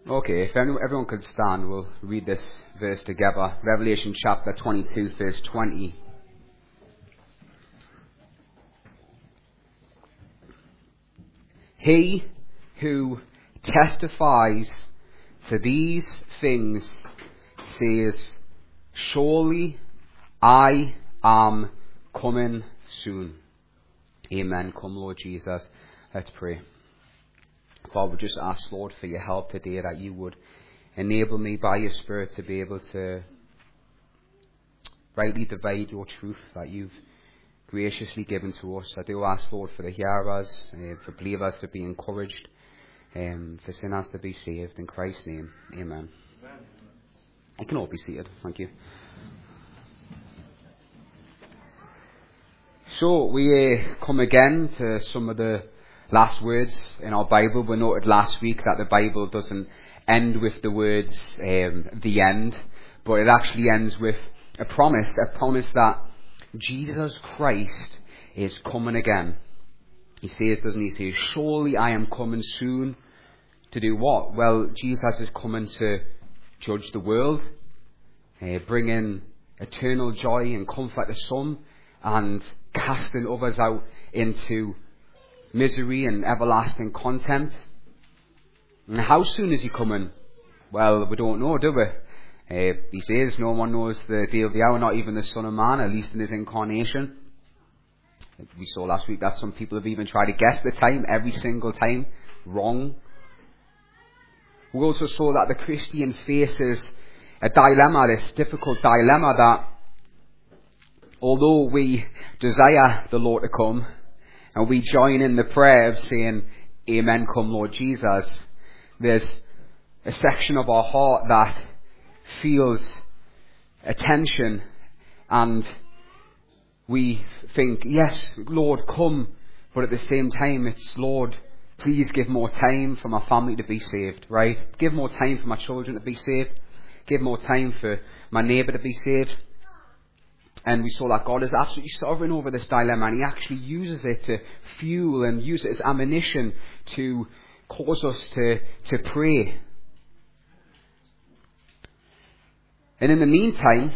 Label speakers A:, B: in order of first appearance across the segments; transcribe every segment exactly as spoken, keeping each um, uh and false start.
A: Okay, if anyone, everyone could stand, we'll read this verse together. Revelation chapter twenty-two, verse twenty. He who testifies to these things says, surely I am coming soon. Amen. Come, Lord Jesus. Let's pray. Father, we just ask, Lord, for your help today, that you would enable me by your Spirit to be able to rightly divide your truth that you've graciously given to us. I do ask, Lord, for the hearers, uh, for believers to be encouraged, um, for sinners to be saved. In Christ's name, amen. Amen. You can all be seated. Thank you. So we uh, come again to some of the last words in our Bible. We noted last week that the Bible doesn't end with the words um, the end, but it actually ends with a promise, a promise that Jesus Christ is coming again. He says, doesn't he? He says, surely I am coming soon. To do what? Well, Jesus is coming to judge the world, uh, bringing eternal joy and comfort to some, and casting others out into misery and everlasting contempt. And how soon is he coming? Well, we don't know, do we? Uh, he says no one knows the day of the hour, not even the Son of Man, at least in his incarnation. We saw last week that some people have even tried to guess the time, every single time. Wrong. We also saw that the Christian faces a dilemma, this difficult dilemma, that although we desire the Lord to come, and we join in the prayer of saying, Amen, come Lord Jesus, there's a section of our heart that feels a tension, and we think, yes, Lord, come, but at the same time it's, Lord, please give more time for my family to be saved, right? Give more time for my children to be saved. Give more time for my neighbour to be saved. And we saw that God is absolutely sovereign over this dilemma, and he actually uses it to fuel and use it as ammunition to cause us to, to pray. And in the meantime,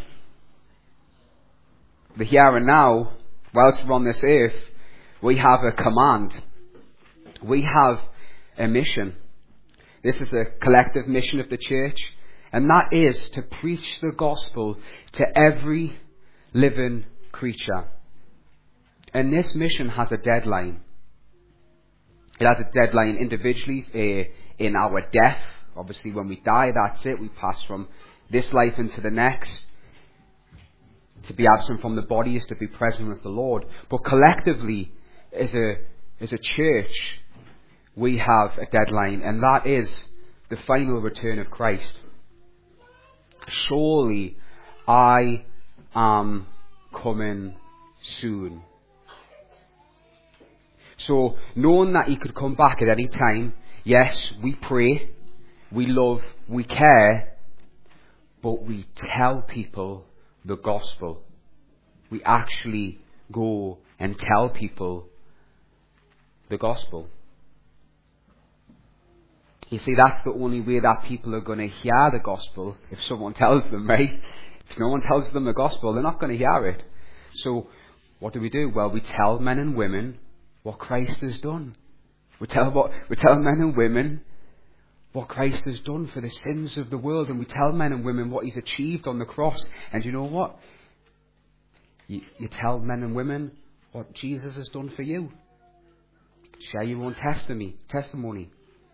A: the here and now, whilst we're on this earth, we have a command. We have a mission. This is a collective mission of the church, and that is to preach the gospel to every living creature. And this mission has a deadline. It has a deadline individually uh, in our death. Obviously when we die, that's it. We pass from this life into the next. To be absent from the body is to be present with the Lord. But collectively, as a, as a church, we have a deadline, and that is the final return of Christ. Surely I am coming soon. So, knowing that he could come back at any time, yes, we pray, we love, we care, but we tell people the gospel. We actually go and tell people the gospel. You see, that's the only way that people are going to hear the gospel, if someone tells them, right? If no one tells them the gospel, they're not going to hear it. So, what do we do? Well, we tell men and women what Christ has done. We tell what we tell men and women what Christ has done for the sins of the world, and we tell men and women what he's achieved on the cross. And you know what? You, you tell men and women what Jesus has done for you. Share your own testimony. Testimony.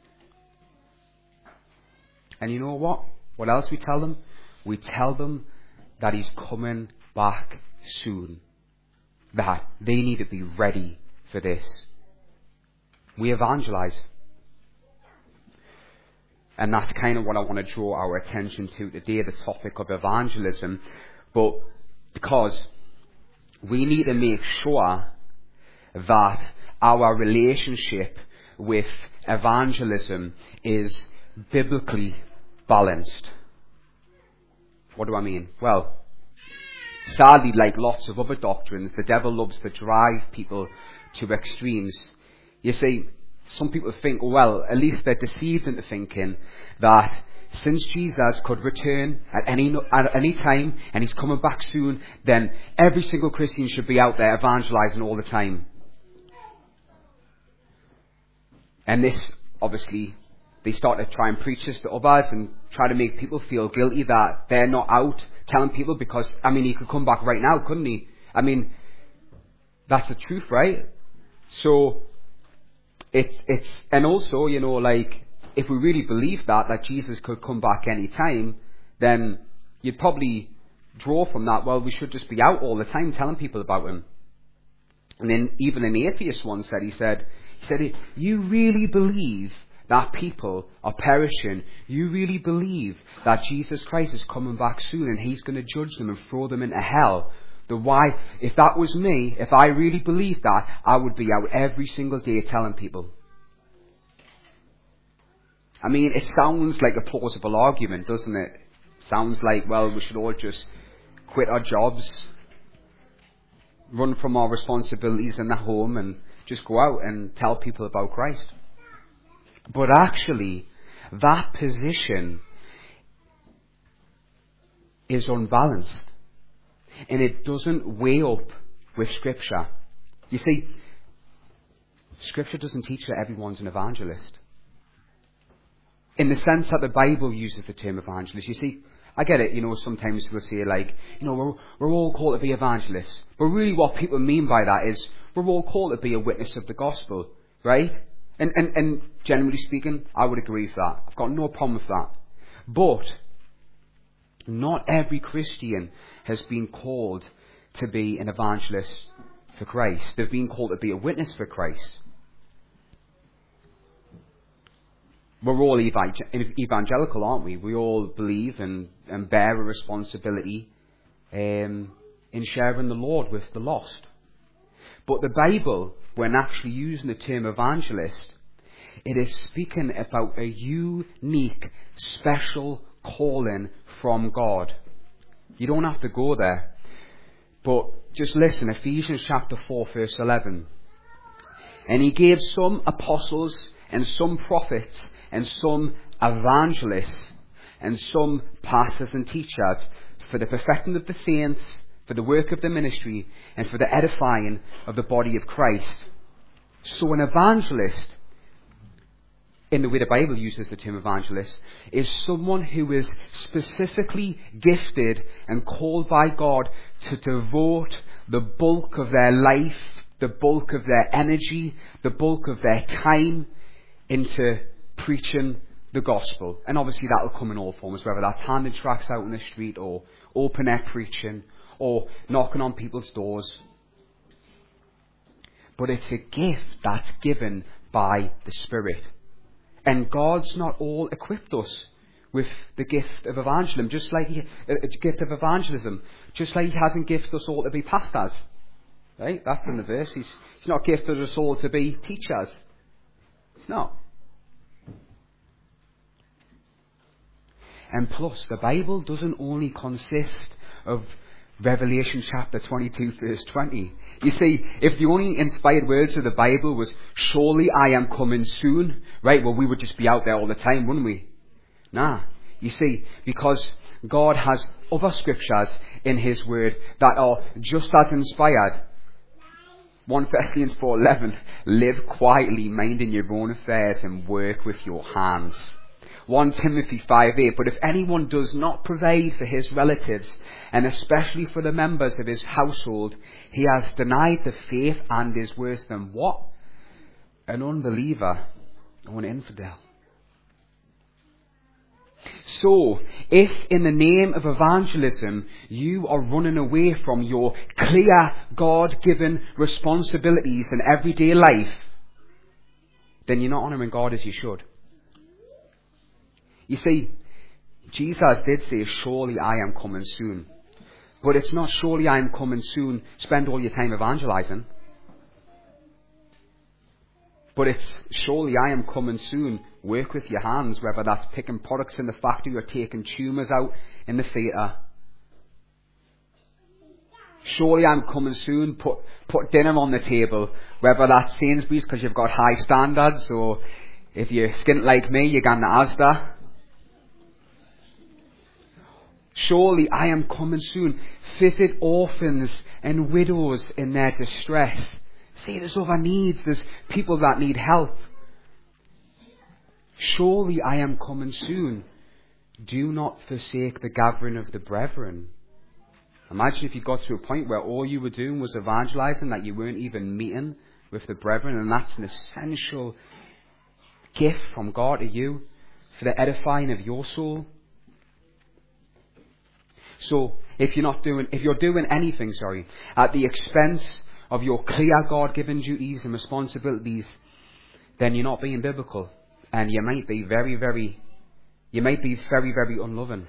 A: And you know what? What else we tell them? We tell them that he's coming back soon. That they need to be ready for this. We evangelize. And that's kind of what I want to draw our attention to today, the topic of evangelism. But because we need to make sure that our relationship with evangelism is biblically balanced. What do I mean? Well, sadly, like lots of other doctrines, the devil loves to drive people to extremes. You see, some people think, well, at least they're deceived into thinking that since Jesus could return at any at any time and he's coming back soon, then every single Christian should be out there evangelizing all the time. And this, obviously, they start to try and preach this to others and try to make people feel guilty that they're not out telling people because, I mean, he could come back right now, couldn't he? I mean, that's the truth, right? So, it's, it's, and also, you know, like, if we really believe that, that Jesus could come back any time, then you'd probably draw from that, well, we should just be out all the time telling people about him. And then even an atheist once said, he said, he said, you really believe that people are perishing? You really believe that Jesus Christ is coming back soon and he's going to judge them and throw them into hell? The why, if that was me, if I really believed that, I would be out every single day telling people. I mean, it sounds like a plausible argument, doesn't it? Sounds like, well, we should all just quit our jobs, run from our responsibilities in the home and just go out and tell people about Christ. But actually, that position is unbalanced. And it doesn't weigh up with Scripture. You see, Scripture doesn't teach that everyone's an evangelist. In the sense that the Bible uses the term evangelist. You see, I get it, you know, sometimes we'll say like, you know, we're, we're all called to be evangelists. But really what people mean by that is, we're all called to be a witness of the gospel, right? And, and, and generally speaking, I would agree with that. I've got no problem with that. But not every Christian has been called to be an evangelist for Christ. They've been called to be a witness for Christ. We're all evangelical, aren't we? We all believe and, and bear a responsibility um, in sharing the Lord with the lost. But the Bible, when actually using the term evangelist, it is speaking about a unique, special calling from God. You don't have to go there. But just listen, Ephesians chapter four, verse eleven. And he gave some apostles and some prophets and some evangelists and some pastors and teachers for the perfecting of the saints, for the work of the ministry, and for the edifying of the body of Christ. So an evangelist, in the way the Bible uses the term evangelist, is someone who is specifically gifted and called by God to devote the bulk of their life, the bulk of their energy, the bulk of their time into preaching the gospel. And obviously that will come in all forms, whether that's handing tracts out in the street or open air preaching or knocking on people's doors. But it's a gift that's given by the Spirit. And God's not all equipped us with the gift of evangelism, just like he, uh, gift of evangelism, just like he hasn't gifted us all to be pastors. Right? That's in the verse. He's, he's not gifted us all to be teachers. It's not. And plus, the Bible doesn't only consist of Revelation chapter twenty-two, verse twenty. You see, if the only inspired words of the Bible was, surely I am coming soon, right, well, we would just be out there all the time, wouldn't we? Nah. You see, because God has other scriptures in his word that are just as inspired. First Thessalonians four eleven, live quietly, minding your own affairs and work with your hands. First Timothy five eight, but if anyone does not provide for his relatives, and especially for the members of his household, he has denied the faith and is worse than what? An unbeliever or an infidel. So, if in the name of evangelism you are running away from your clear God-given responsibilities in everyday life, then you're not honouring God as you should. You see, Jesus did say, surely I am coming soon. But it's not surely I am coming soon, spend all your time evangelizing. But it's surely I am coming soon, work with your hands, whether that's picking products in the factory or taking tumours out in the theatre. Surely I'm coming soon. Put put dinner on the table, whether that's Sainsbury's because you've got high standards, or if you're skint like me, you're going to Asda. Surely I am coming soon. Visit orphans and widows in their distress. See, there's other needs. There's people that need help. Surely I am coming soon. Do not forsake the gathering of the brethren. Imagine if you got to a point where all you were doing was evangelizing, that you weren't even meeting with the brethren, and that's an essential gift from God to you for the edifying of your soul. So, if you're not doing, if you're doing anything, sorry, at the expense of your clear God-given duties and responsibilities, then you're not being biblical, and you might be very, very, you might be very, very unloving.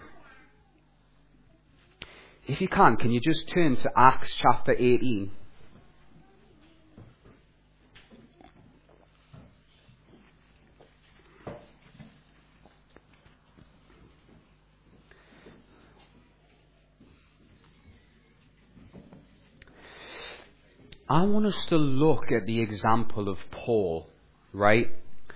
A: If you can, can you just turn to Acts chapter eighteen? I want us to look at the example of Paul, right?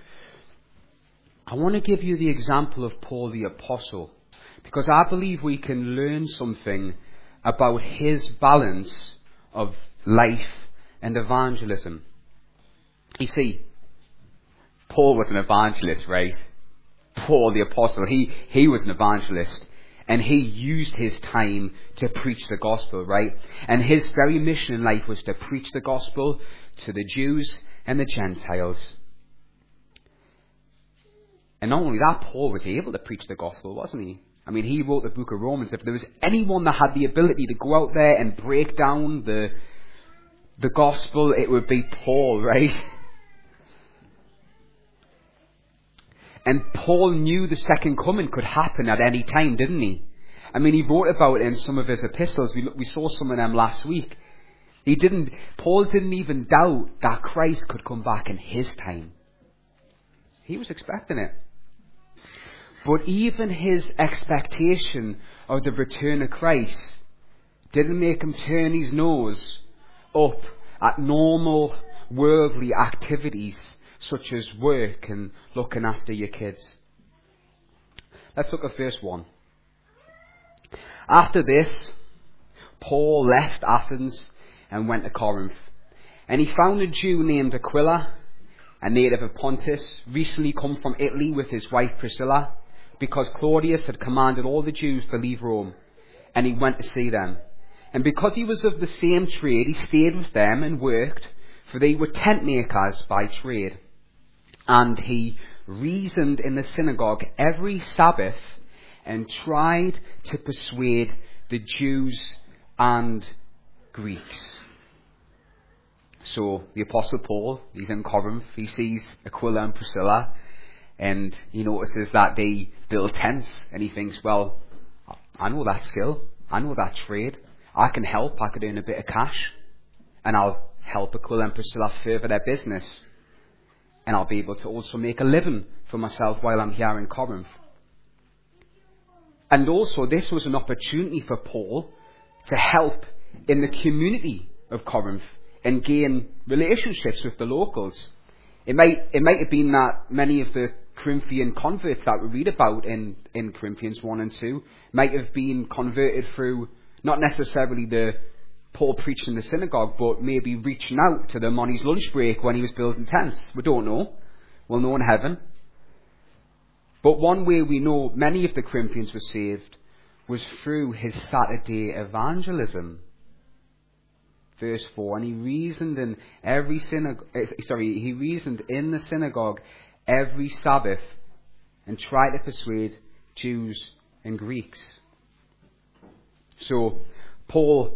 A: I want to give you the example of Paul the Apostle, because I believe we can learn something about his balance of life and evangelism. You see, Paul was an evangelist, right? Paul the Apostle, he, he was an evangelist. And he used his time to preach the gospel, right? And his very mission in life was to preach the gospel to the Jews and the Gentiles. And not only that, Paul was able to preach the gospel, wasn't he? I mean, he wrote the book of Romans. If there was anyone that had the ability to go out there and break down the, the gospel, it would be Paul, right? And Paul knew the second coming could happen at any time, didn't he? I mean, he wrote about it in some of his epistles. We, we saw some of them last week. He didn't, Paul didn't even doubt that Christ could come back in his time. He was expecting it. But even his expectation of the return of Christ didn't make him turn his nose up at normal worldly activities such as work and looking after your kids. Let's look at verse one. After this, Paul left Athens and went to Corinth. And he found a Jew named Aquila, a native of Pontus, recently come from Italy with his wife Priscilla, because Claudius had commanded all the Jews to leave Rome. And he went to see them. And because he was of the same trade, he stayed with them and worked, for they were tent makers by trade. And he reasoned in the synagogue every Sabbath and tried to persuade the Jews and Greeks. So the Apostle Paul, he's in Corinth, he sees Aquila and Priscilla, and he notices that they build tents, and he thinks, well, I know that skill, I know that trade, I can help, I could earn a bit of cash, and I'll help Aquila and Priscilla further their business. And I'll be able to also make a living for myself while I'm here in Corinth. And also, this was an opportunity for Paul to help in the community of Corinth and gain relationships with the locals. It might, it might have been that many of the Corinthian converts that we read about in, in Corinthians one and two might have been converted through not necessarily the Paul preaching in the synagogue, but maybe reaching out to them on his lunch break when he was building tents. We don't know. We'll know in heaven. But one way we know many of the Corinthians were saved was through his Saturday evangelism. Verse four, and he reasoned in every synagogue, sorry, he reasoned in the synagogue every Sabbath and tried to persuade Jews and Greeks. So, Paul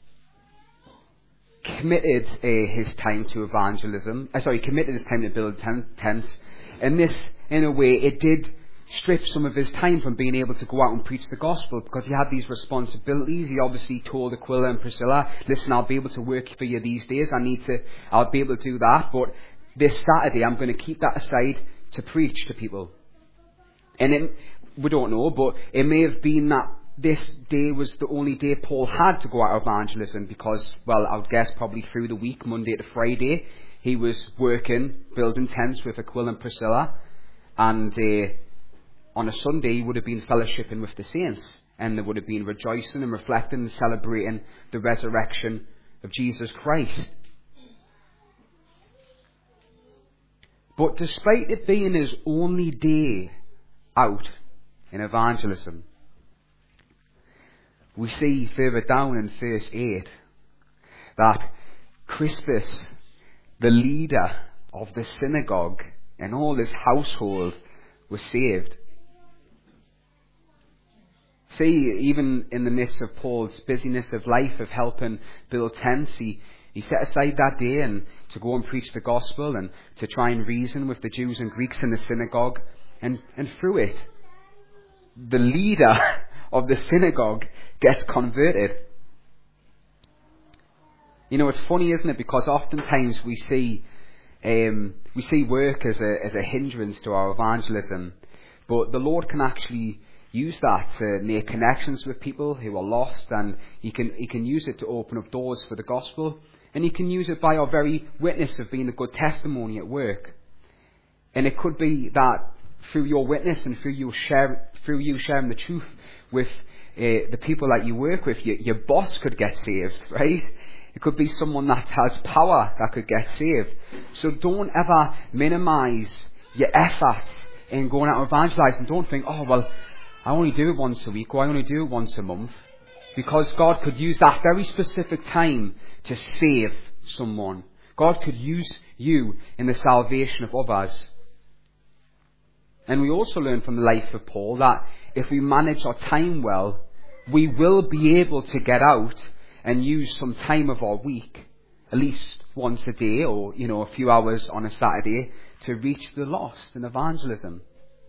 A: committed uh, his time to evangelism. Uh, sorry, committed his time to build tents. And this, in a way, it did strip some of his time from being able to go out and preach the gospel, because he had these responsibilities. He obviously told Aquila and Priscilla, listen, I'll be able to work for you these days. I need to, I'll be able to do that. But this Saturday, I'm going to keep that aside to preach to people. And it, we don't know, but it may have been that this day was the only day Paul had to go out evangelism because, well, I would guess probably through the week, Monday to Friday, he was working, building tents with Aquila and Priscilla, and uh, on a Sunday he would have been fellowshipping with the saints, and they would have been rejoicing and reflecting and celebrating the resurrection of Jesus Christ. But despite it being his only day out in evangelism, we see further down in verse eight that Crispus, the leader of the synagogue, and all his household was saved. See, even in the midst of Paul's busyness of life, of helping build tents, he, he set aside that day and to go and preach the gospel and to try and reason with the Jews and Greeks in the synagogue. And, and through it, the leader of the synagogue gets converted. You know, it's funny, isn't it? Because oftentimes we see um, we see work as a as a hindrance to our evangelism, but the Lord can actually use that to make connections with people who are lost, and He can He can use it to open up doors for the gospel, and He can use it by our very witness of being a good testimony at work. And it could be that through your witness and through you share through you sharing the truth with uh, the people that you work with, your, your boss could get saved, right? It could be someone that has power that could get saved. So don't ever minimize your efforts in going out evangelizing. Don't think, oh, well, I only do it once a week or I only do it once a month. Because God could use that very specific time to save someone. God could use you in the salvation of others. And we also learn from the life of Paul that if we manage our time well, we will be able to get out and use some time of our week, at least once a day or, you know, a few hours on a Saturday, to reach the lost in evangelism.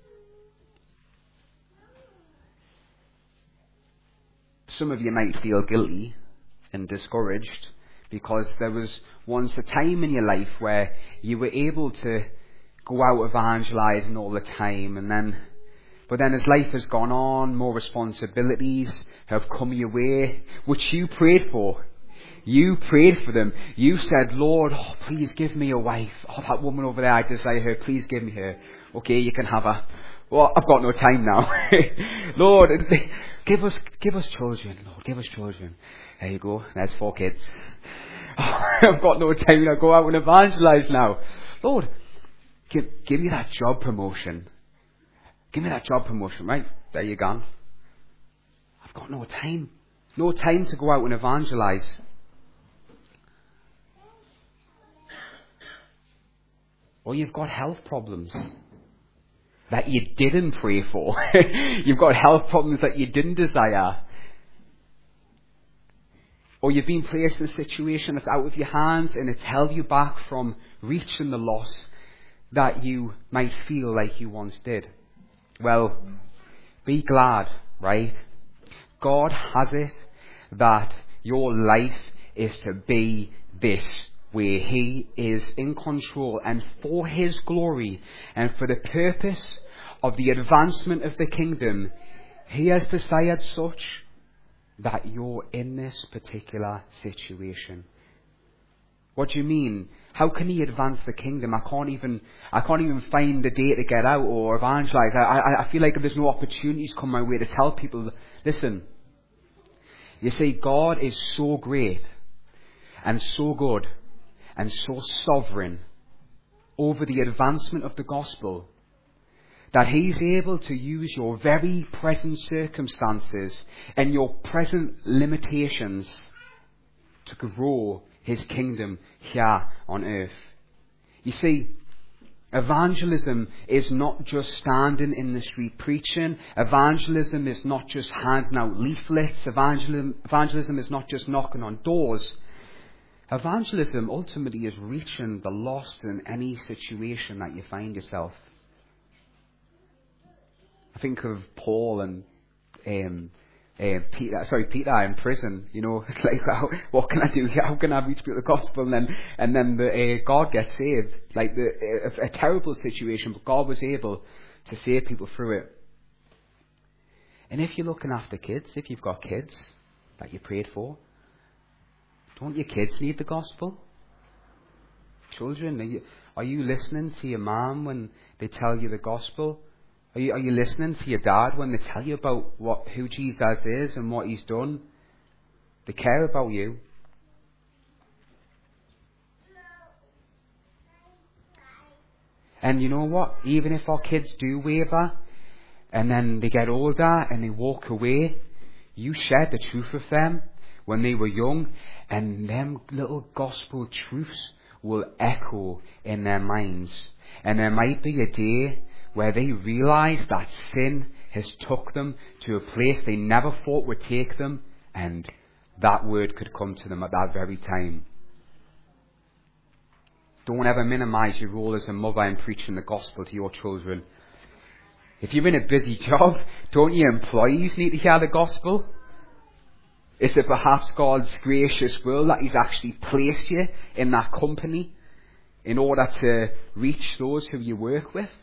A: Some of you might feel guilty and discouraged because there was once a time in your life where you were able to go out evangelizing all the time, and then but then as life has gone on, more responsibilities have come your way, which you prayed for. You prayed for them. You said, Lord, oh, please give me a wife. Oh, that woman over there, I desire her. Please give me her. Okay, you can have her. Well, I've got no time now. Lord, give us, give us children. Lord, give us children. There you go. There's four kids. Oh, I've got no time to go out and evangelize now. Lord, give, give me that job promotion. Give me that job promotion, right? There you go. I've got no time. No time to go out and evangelize. Or you've got health problems that you didn't pray for. You've got health problems that you didn't desire. Or you've been placed in a situation that's out of your hands and it's held you back from reaching the loss that you might feel like you once did. Well, be glad, right? God has it that your life is to be this, where He is in control, and for His glory and for the purpose of the advancement of the kingdom, He has desired such that you're in this particular situation. What do you mean? How can He advance the kingdom? I can't even, I can't even find the day to get out or evangelize. I, I, I feel like there's no opportunities come my way to tell people, listen, you see, God is so great and so good and so sovereign over the advancement of the gospel that He's able to use your very present circumstances and your present limitations to grow His kingdom here on earth. You see, evangelism is not just standing in the street preaching. Evangelism is not just handing out leaflets. Evangelism, evangelism is not just knocking on doors. Evangelism ultimately is reaching the lost in any situation that you find yourself. I think of Paul and um, uh, Peter, sorry, Peter in prison. You know, it's like, how, what can I do? How can I reach people with the gospel? And then, and then the, uh, God gets saved. Like the, a, a terrible situation, but God was able to save people through it. And if you're looking after kids, if you've got kids that you prayed for, don't your kids need the gospel? Children, are you, are you listening to your mum when they tell you the gospel? Are you, are you listening to your dad when they tell you about what, who Jesus is and what he's done? They care about you. And you know what? Even if our kids do waver, and then they get older and they walk away, you shared the truth with them when they were young, and them little gospel truths will echo in their minds. And there might be a day where they realise that sin has took them to a place they never thought would take them, and that word could come to them at that very time. Don't ever minimise your role as a mother in preaching the gospel to your children. If you're in a busy job, don't your employees need to hear the gospel? Is it perhaps God's gracious will that he's actually placed you in that company in order to reach those who you work with?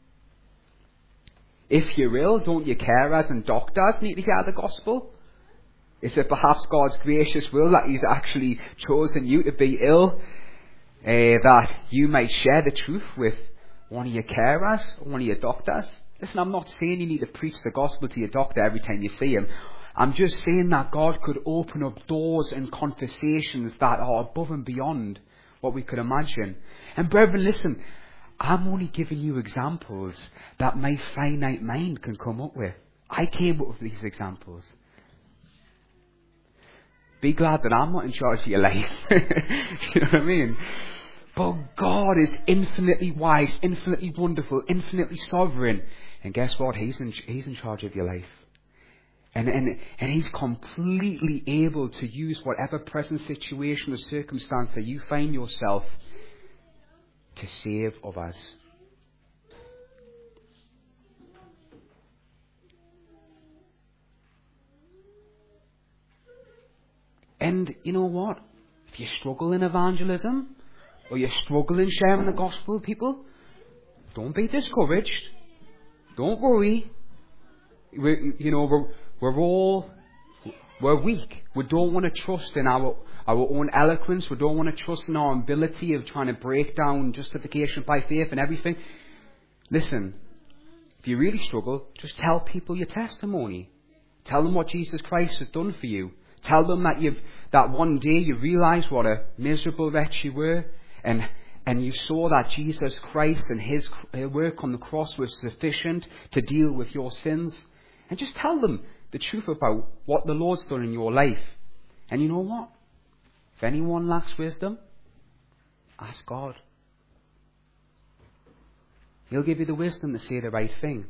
A: If you're ill, don't your carers and doctors need to hear the gospel? Is it perhaps God's gracious will that he's actually chosen you to be ill, uh, that you might share the truth with one of your carers or one of your doctors? Listen, I'm not saying you need to preach the gospel to your doctor every time you see him. I'm just saying that God could open up doors and conversations that are above and beyond what we could imagine. And brethren, listen, I'm only giving you examples that my finite mind can come up with. I came up with these examples. Be glad that I'm not in charge of your life. You know what I mean? But God is infinitely wise, infinitely wonderful, infinitely sovereign. And guess what? He's in, he's in charge of your life. And, and, and he's completely able to use whatever present situation or circumstance that you find yourself to save others. And you know what? If you struggle in evangelism, or you struggle in sharing the gospel with people, don't be discouraged. Don't worry. We're, you know, we're, we're all, we're weak. We don't want to trust in our, our own eloquence. We don't want to trust in our ability of trying to break down justification by faith and everything. Listen, if you really struggle, just tell people your testimony. Tell them what Jesus Christ has done for you. Tell them that you've, that one day you realised what a miserable wretch you were, and and you saw that Jesus Christ and his work on the cross was sufficient to deal with your sins. And just tell them the truth about what the Lord's done in your life. And you know what? If anyone lacks wisdom, ask God. He'll give you the wisdom to say the right thing.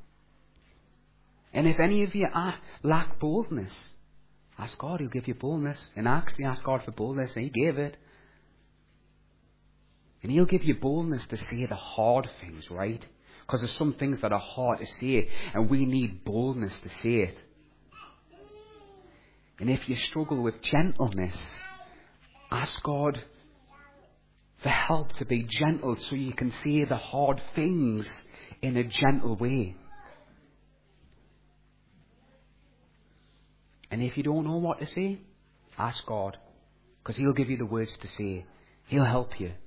A: And if any of you are, lack boldness, ask God. He'll give you boldness. In Acts, they asked God for boldness, and he gave it. And he'll give you boldness to say the hard things, right? Because there's some things that are hard to say, and we need boldness to say it. And if you struggle with gentleness, ask God for help to be gentle so you can say the hard things in a gentle way. And if you don't know what to say, ask God, because he'll give you the words to say. He'll help you.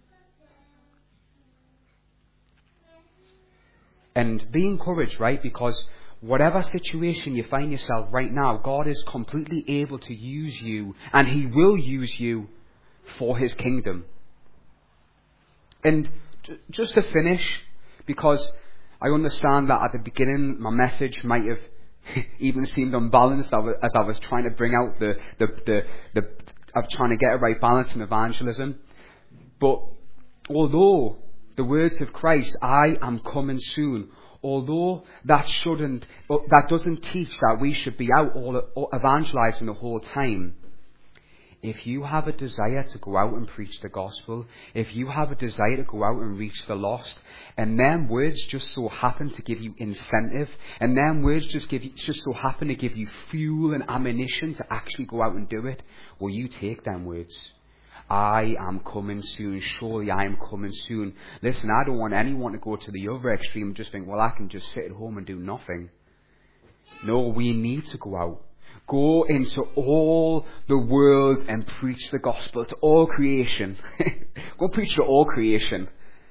A: And be encouraged, right? Because whatever situation you find yourself right now, God is completely able to use you, and he will use you for his kingdom. And just to finish, because I understand that at the beginning my message might have even seemed unbalanced as I was trying to bring out the, the, the, the of trying to get a right balance in evangelism. But although the words of Christ, I am coming soon, although that shouldn't, that doesn't teach that we should be out all evangelizing the whole time. If you have a desire to go out and preach the gospel, if you have a desire to go out and reach the lost, and them words just so happen to give you incentive, and them words just give you, just so happen to give you fuel and ammunition to actually go out and do it, will you take them words? I am coming soon. Surely I am coming soon. Listen, I don't want anyone to go to the other extreme and just think, well, I can just sit at home and do nothing. No, we need to go out. Go into all the world and preach the gospel to all creation. Go preach to all creation.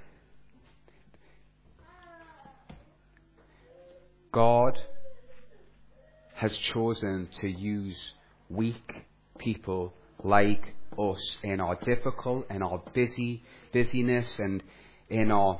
A: God has chosen to use weak people like us in our difficult and our busy busyness and in our,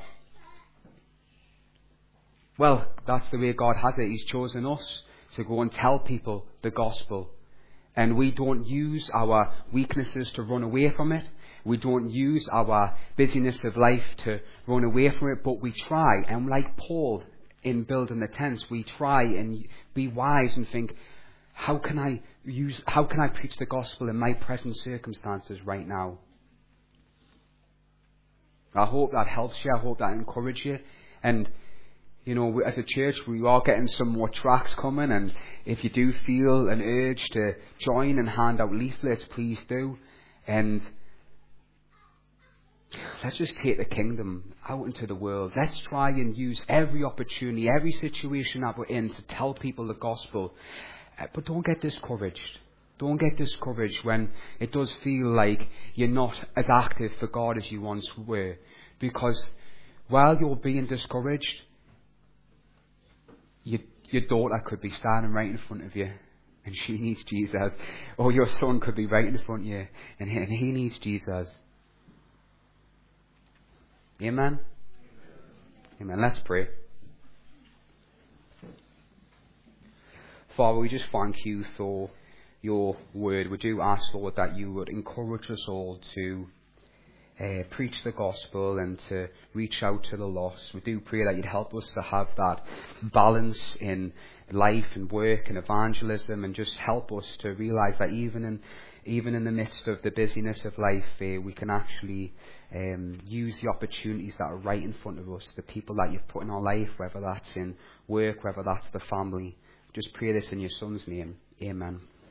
A: well, that's the way God has it. He's chosen us to go and tell people the gospel. And we don't use our weaknesses to run away from it. We don't use our busyness of life to run away from it, but we try. And like Paul in building the tents, we try and be wise and think, how can I use, how can I preach the gospel in my present circumstances right now? I hope that helps you. I hope that encourages you. And, you know, as a church, we are getting some more tracts coming. And if you do feel an urge to join and hand out leaflets, please do. And let's just take the kingdom out into the world. Let's try and use every opportunity, every situation that we're in to tell people the gospel. But don't get discouraged. Don't get discouraged when it does feel like you're not as active for God as you once were. Because while you're being discouraged, your, your daughter could be standing right in front of you and she needs Jesus. Or your son could be right in front of you and he, and he needs Jesus. Amen? Amen. Let's pray. Father, we just thank you for your word. We do ask, Lord, that you would encourage us all to uh, preach the gospel and to reach out to the lost. We do pray that you'd help us to have that balance in life and work and evangelism, and just help us to realise that even in even in the midst of the busyness of life, uh, we can actually um, use the opportunities that are right in front of us, the people that you've put in our life, whether that's in work, whether that's the family. Just pray this in your Son's name. Amen.